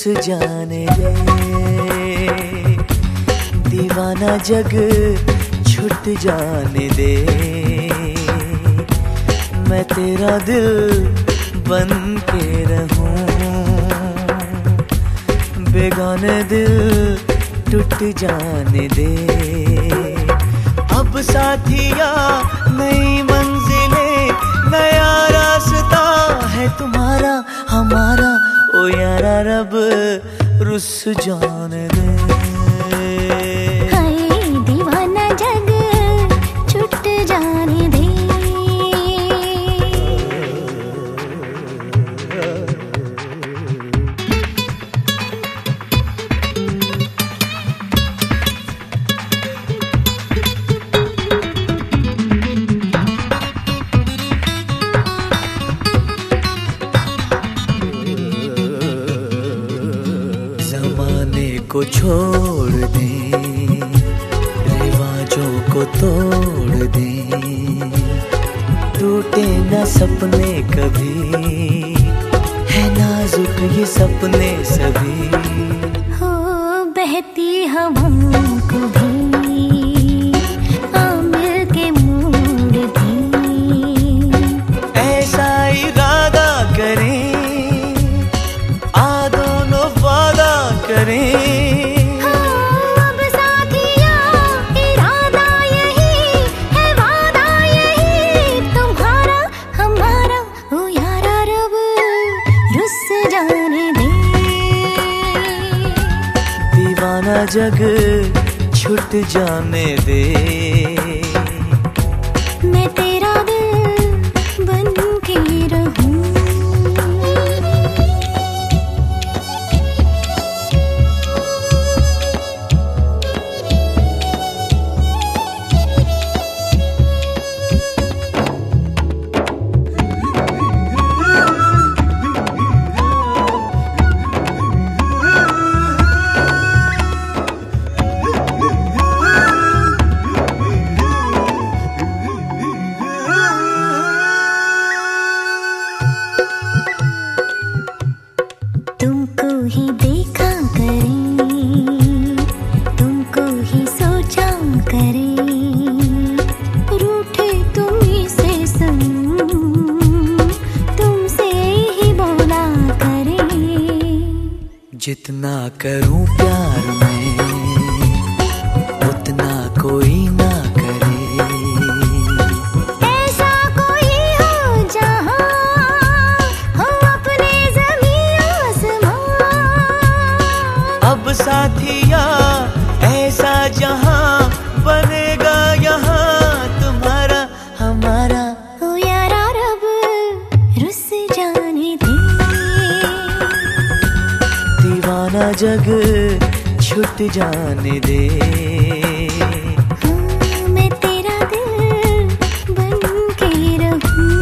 जाने दे, दीवाना जग छूट जाने दे। मैं तेरा दिल बन के रहूं, बेगाने दिल टूट जाने दे। अब साथिया नई मंजिलें, नया रास्ता है तुम्हारा हमारा। ओ यारा रब रुस जाने दे। हाय दीवाना जग छूट जाने दे। ज़माने को छोड़ दे, रिवाजों को तोड़ दे, टूटे न सपने कभी, है नाजुक ये सपने सभी। हो बहती हवाओं को भी आमिर के मोड़ दी। ऐसा इरादा करें, आ दोनों वादा करें। अब साथिया इरादा यही है, वादा यही तुम्हारा हमारा। ओ यारा रब रुस जाने दे। दीवाना जग छूट जाने दे। मैं तेरा दिल बन के रहूं। तुमको ही देखा करें, तुमको ही सोचा करें, रूठे तुम्हीं से तुमसे ही बोला करें। जितना करूं प्यार में उतना कोई ना करे। ऐसा कोई हो जहां हो अपने ज़मीं आसमां। अब साथिया ऐसा जहां बनेगा यहाँ तुम्हारा हमारा। ओ यारा रब रुस जाने दे। दीवाना जग छूट जाने दे। मैं तेरा दिल बन के रहूं।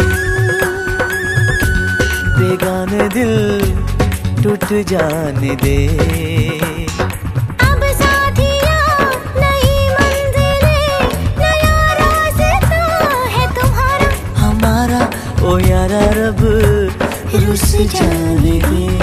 बेगाने दिल टूट जाने दे। अब साथिया नई मंजिलें, नया रास्ता है तुम्हारा हमारा। ओ यारा रब रुस जाने दे।